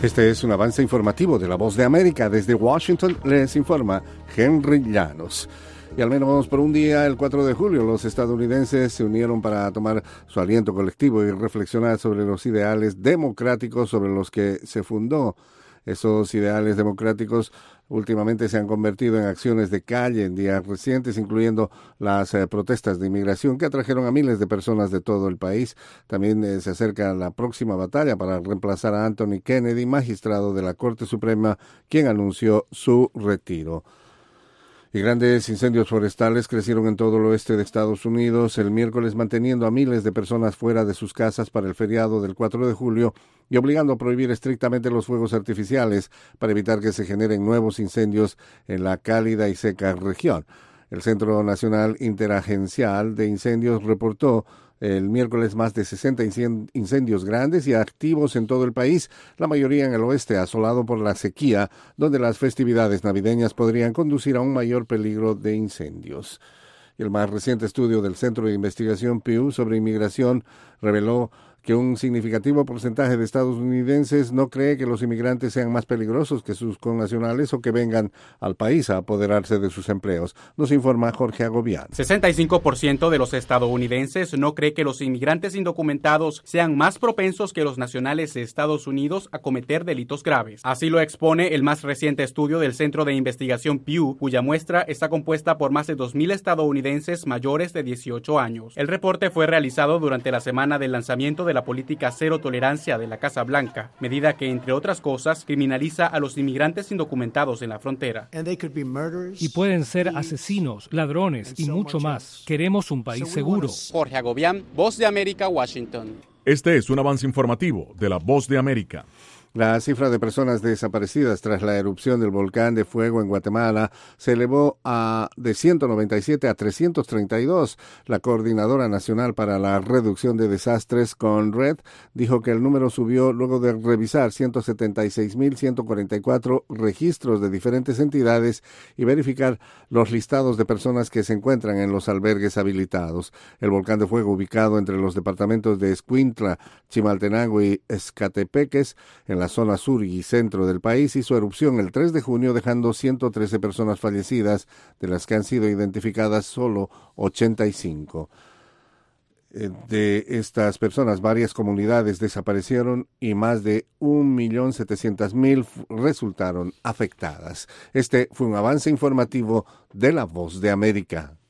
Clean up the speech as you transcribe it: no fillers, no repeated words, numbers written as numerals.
Este es un avance informativo de La Voz de América. Desde Washington les informa Henry Llanos. Y al menos por un día, el 4 de julio, los estadounidenses se unieron para tomar su aliento colectivo y reflexionar sobre los ideales democráticos sobre los que se fundó. Esos ideales democráticos últimamente se han convertido en acciones de calle en días recientes, incluyendo las protestas de inmigración que atrajeron a miles de personas de todo el país. También se acerca la próxima batalla para reemplazar a Anthony Kennedy, magistrado de la Corte Suprema, quien anunció su retiro. Y grandes incendios forestales crecieron en todo el oeste de Estados Unidos el miércoles, manteniendo a miles de personas fuera de sus casas para el feriado del 4 de julio y obligando a prohibir estrictamente los fuegos artificiales para evitar que se generen nuevos incendios en la cálida y seca región. El Centro Nacional Interagencial de Incendios reportó el miércoles más de 60 incendios grandes y activos en todo el país, la mayoría en el oeste, asolado por la sequía, donde las festividades navideñas podrían conducir a un mayor peligro de incendios. Y el más reciente estudio del Centro de Investigación Pew sobre inmigración reveló que un significativo porcentaje de estadounidenses no cree que los inmigrantes sean más peligrosos que sus connacionales o que vengan al país a apoderarse de sus empleos. Nos informa Jorge Agobián. 65% de los estadounidenses no cree que los inmigrantes indocumentados sean más propensos que los nacionales de Estados Unidos a cometer delitos graves. Así lo expone el más reciente estudio del Centro de Investigación Pew, cuya muestra está compuesta por más de 2,000 estadounidenses mayores de 18 años. El reporte fue realizado durante la semana del lanzamiento de la política cero tolerancia de la Casa Blanca, medida que, entre otras cosas, criminaliza a los inmigrantes indocumentados en la frontera. Y pueden ser asesinos, ladrones y mucho más. Queremos un país seguro. Jorge Agobián, Voz de América, Washington. Este es un avance informativo de la Voz de América. La cifra de personas desaparecidas tras la erupción del volcán de fuego en Guatemala se elevó de 197 a 332. La Coordinadora Nacional para la Reducción de Desastres, CONRED, dijo que el número subió luego de revisar 176.144 registros de diferentes entidades y verificar los listados de personas que se encuentran en los albergues habilitados. El volcán de fuego, ubicado entre los departamentos de Escuintla, Chimaltenango y Escatepeques, en la zona sur y centro del país, hizo erupción el 3 de junio, dejando 113 personas fallecidas, de las que han sido identificadas solo 85. De estas personas, varias comunidades desaparecieron y más de 1.700.000 resultaron afectadas. Este fue un avance informativo de La Voz de América.